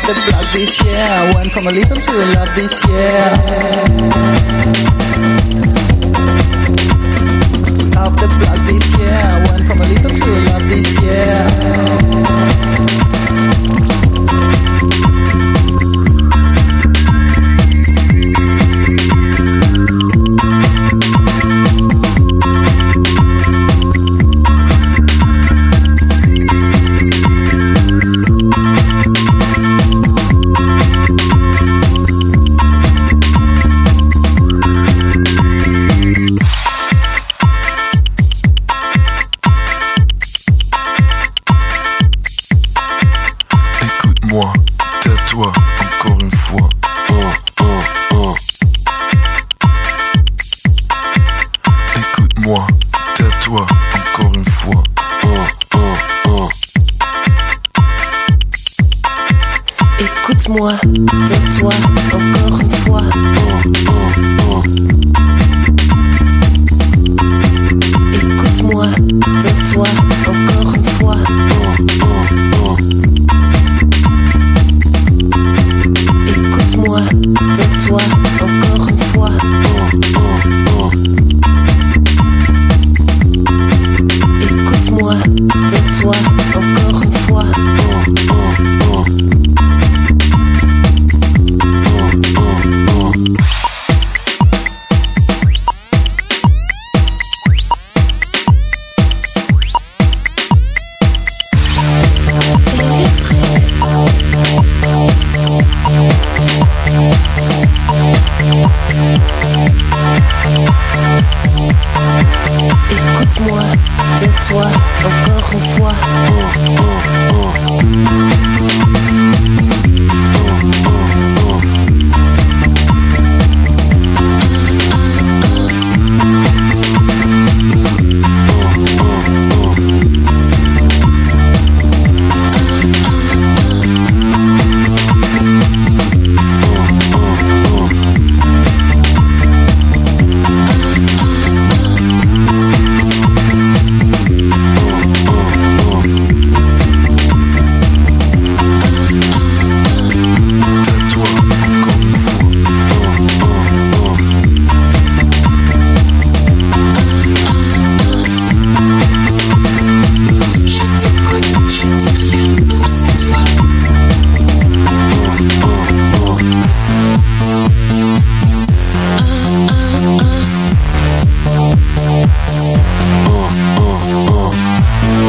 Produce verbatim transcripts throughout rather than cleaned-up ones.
the block this year. I went from a little to a lot this year. Off the block this year. I went from a little to a lot this year. Tais-toi, encore une fois. Oh, oh, oh. Écoute-moi, tais-toi, encore une fois. Oh, oh, oh. Écoute-moi, tais-toi, encore une fois. Oh, oh, oh. Écoute-moi, tais-toi, encore une fois. Oh, oh, oh. Écoute-moi, tais-toi, encore une fois. Oh, oh, oh. Écoute-moi, tais-toi, encore une fois. Oh, oh, oh. Oh, oh, oh. Écoute-moi, tais-toi, encore une fois. Oh, oh, oh.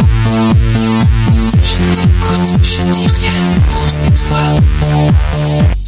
Je t'écoute, je dis rien pour cette fois.